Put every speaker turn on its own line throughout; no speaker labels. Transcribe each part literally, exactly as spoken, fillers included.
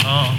Ah.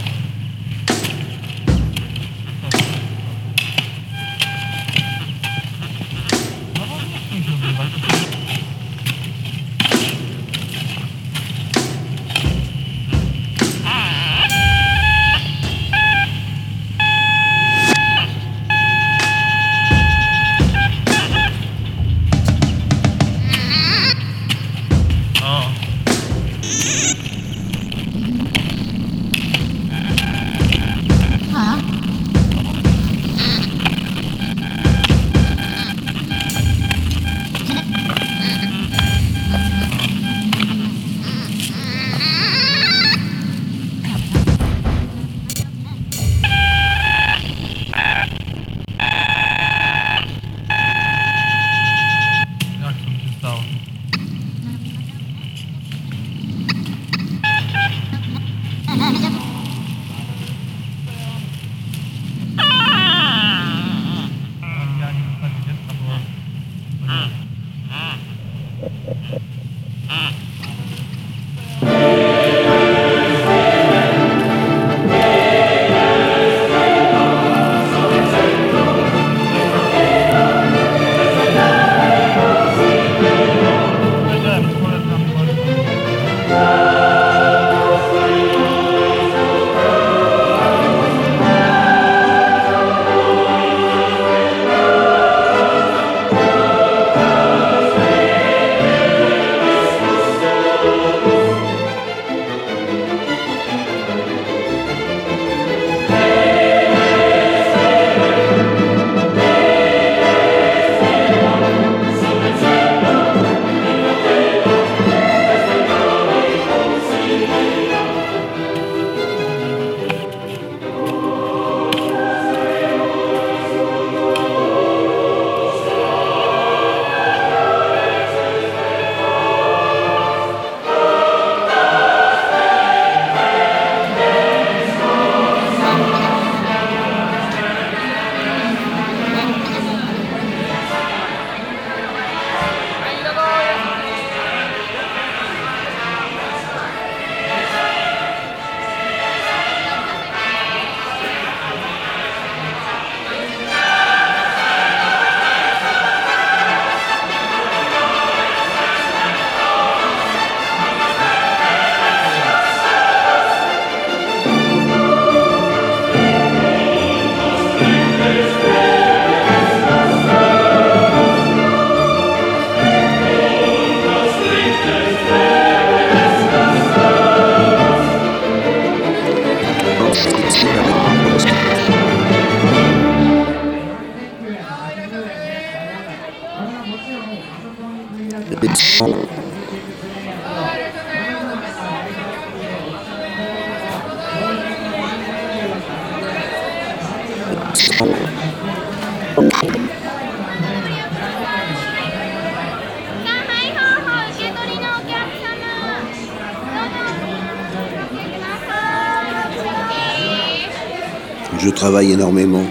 Je travaille énormément,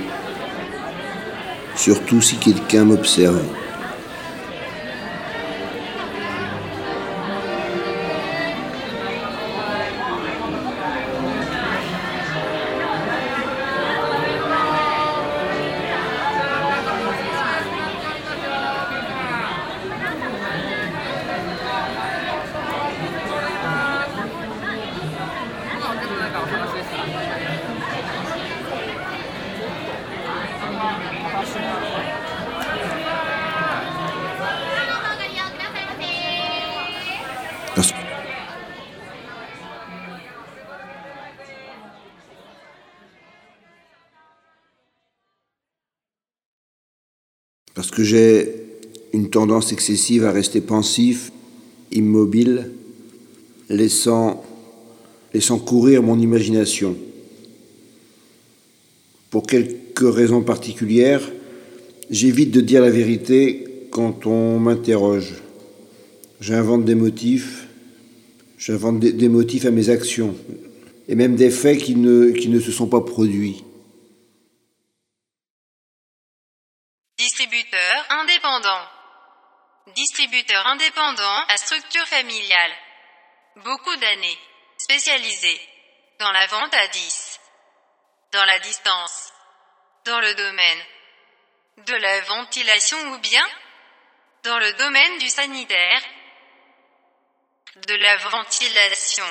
surtout si quelqu'un m'observe. Parce, parce que j'ai une tendance excessive à rester pensif, immobile, laissant, laissant courir mon imagination. Pour quelques raisons particulières, j'évite de dire la vérité quand on m'interroge. J'invente des motifs, j'invente des, des motifs à mes actions, et même des faits qui ne, qui ne se sont pas produits.
Distributeur indépendant. Distributeur indépendant à structure familiale. Beaucoup d'années. Spécialisé. Dans la vente à dix. Dans la distance. Dans le domaine de la ventilation ou bien dans le domaine du sanitaire, de la ventilation.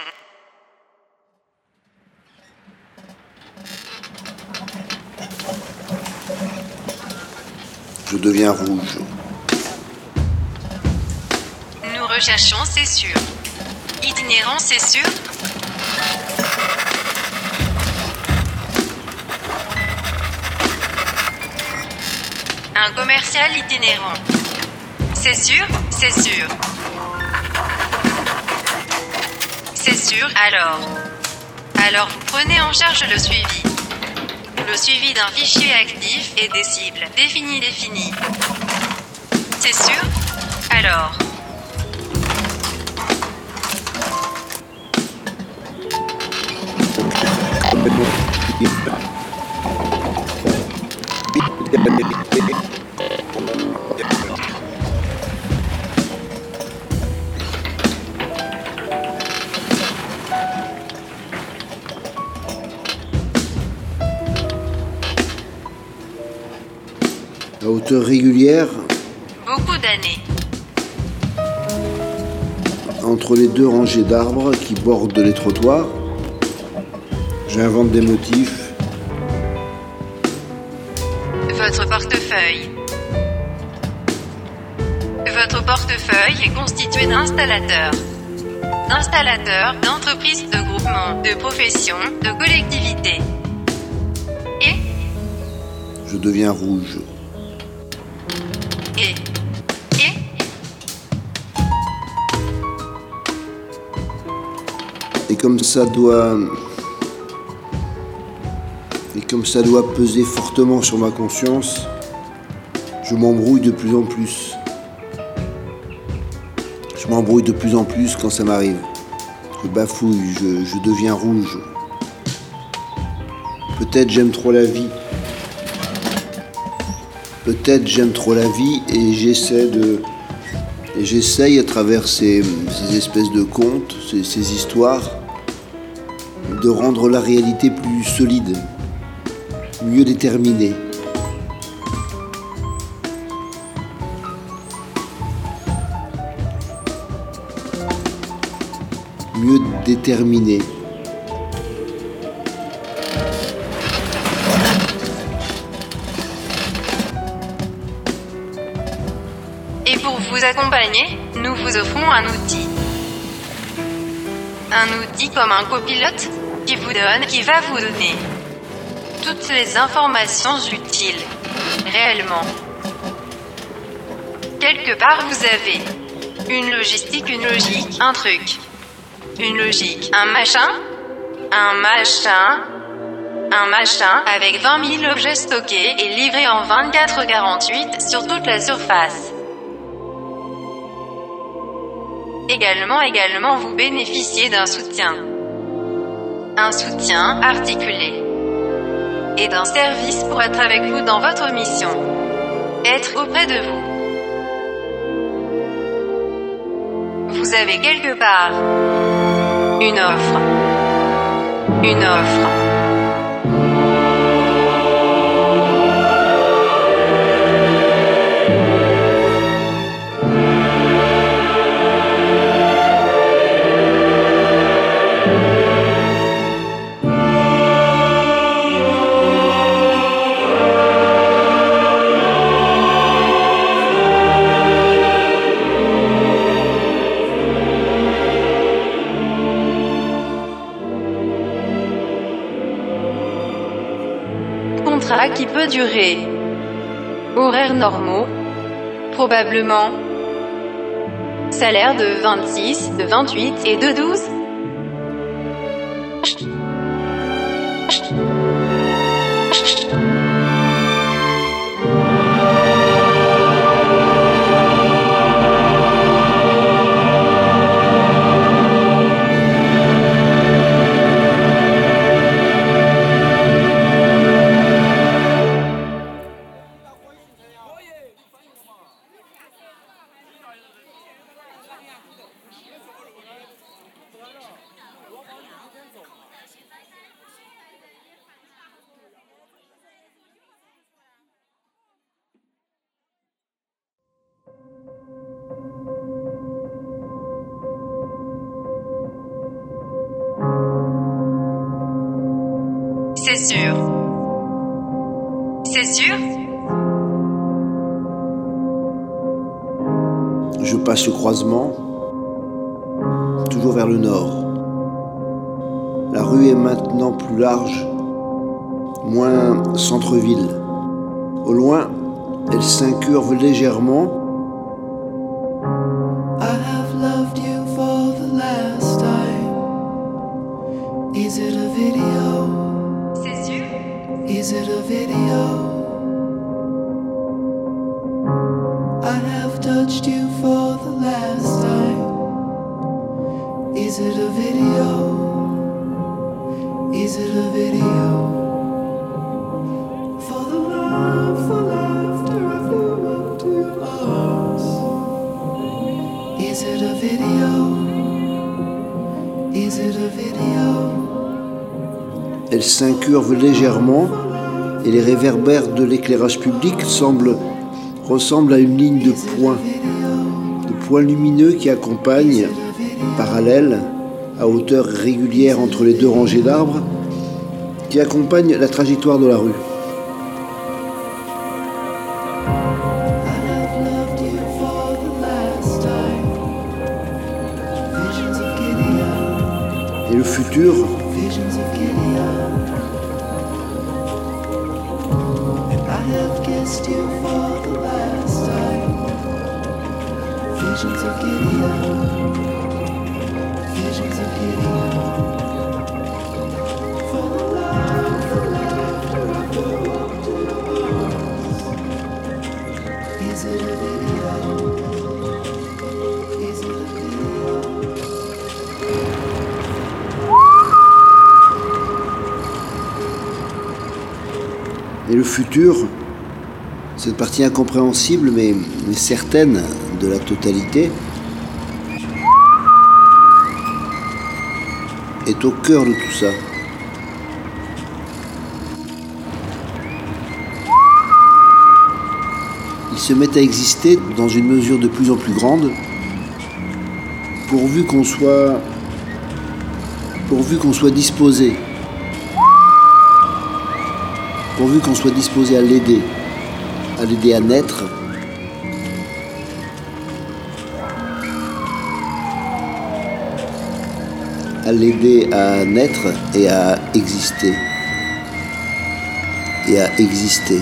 Je deviens rouge.
Nous recherchons, c'est sûr. Itinérant, c'est sûr. Un commercial itinérant. C'est sûr, c'est sûr. C'est sûr, alors. Alors vous prenez en charge le suivi. Le suivi d'un fichier actif et des cibles définies définies. C'est sûr, alors.
À hauteur régulière,
Beaucoup d'années.
entre les deux rangées d'arbres qui bordent les trottoirs, j'invente des motifs.
Votre portefeuille. Votre portefeuille est constitué d'installateurs. D'installateurs, d'entreprises, de groupements, de professions, de collectivités. Et,
Je deviens rouge.
et, et,
Et comme ça doit... Et comme ça doit peser fortement sur ma conscience, je m'embrouille de plus en plus. Je m'embrouille de plus en plus quand ça m'arrive. Je bafouille, je, je deviens rouge. Peut-être j'aime trop la vie. Peut-être j'aime trop la vie et j'essaie de... Et j'essaye à travers ces, ces espèces de contes, ces, ces histoires, de rendre la réalité plus solide, mieux déterminée. Mieux déterminée.
et pour vous accompagner, nous vous offrons un outil. Un outil comme un copilote qui vous donne, qui va vous donner toutes les informations utiles, réellement. Quelque part vous avez une logistique, une logique, un truc, une logique, un machin, un machin, un machin avec vingt mille objets stockés et livrés en vingt-quatre heures quarante-huit sur toute la surface. Également, également, vous bénéficiez d'un soutien. Un soutien articulé. Et d'un service pour être avec vous dans votre mission. Être auprès de vous. Vous avez quelque part une offre. Une offre. Contrat qui peut durer. Horaires normaux. Probablement. Salaire de vingt-six, de vingt-huit et de douze. C'est sûr. C'est sûr?
Je passe le croisement, toujours vers le nord. La rue est maintenant plus large, moins centre-ville. Au loin, elle s'incurve légèrement.
I have loved you for the last time. Is it a video?
C'est sûr?
Is it a video? I have touched you for the last time. Is it a video? Is it a video? For the love, for laughter, I flew up to your arms. Is it a video? Is it a video?
Elle s'incurve légèrement et les réverbères de l'éclairage public semblent, ressemblent à une ligne de points, de points lumineux qui accompagnent, parallèles, à hauteur régulière entre les deux rangées d'arbres, qui accompagnent la trajectoire de la rue. Et le futur, Et le futur, cette partie incompréhensible mais, mais certaine de la totalité, est au cœur de tout ça. Il se met à exister dans une mesure de plus en plus grande, pourvu qu'on soit, pourvu qu'on soit disposé. Pourvu qu'on soit disposé à l'aider, à l'aider à naître, à l'aider à naître et à exister, et à exister.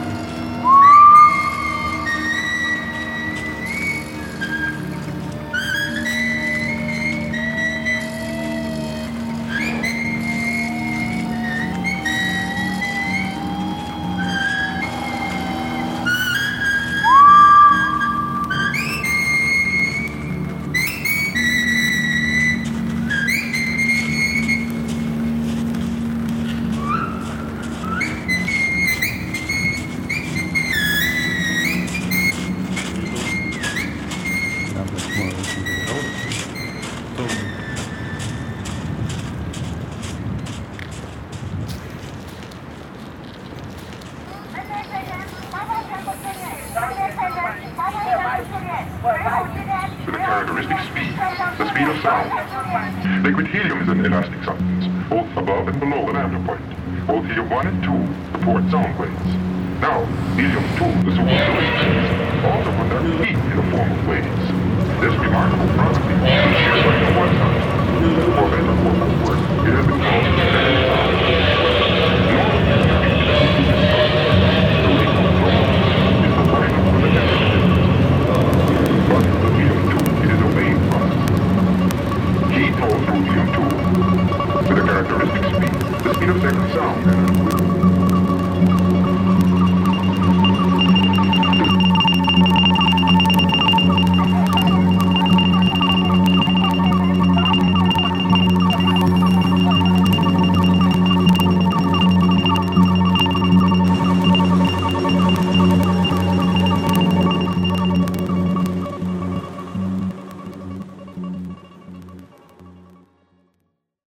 With a characteristic speed, the speed of sound. Liquid helium is an elastic substance, both above and below the lambda point. Both helium one and two support sound waves. Now, helium two, the supersonic waves, also conduct heat in the form of waves. This remarkable property is shared by no one sound. For better or for worse, it has been called standard sound. Normal helium is the liquid flow is the final for the temperature. But the helium two, it is a wave process. Heat flows through helium two with a characteristic speed, the speed of second sound.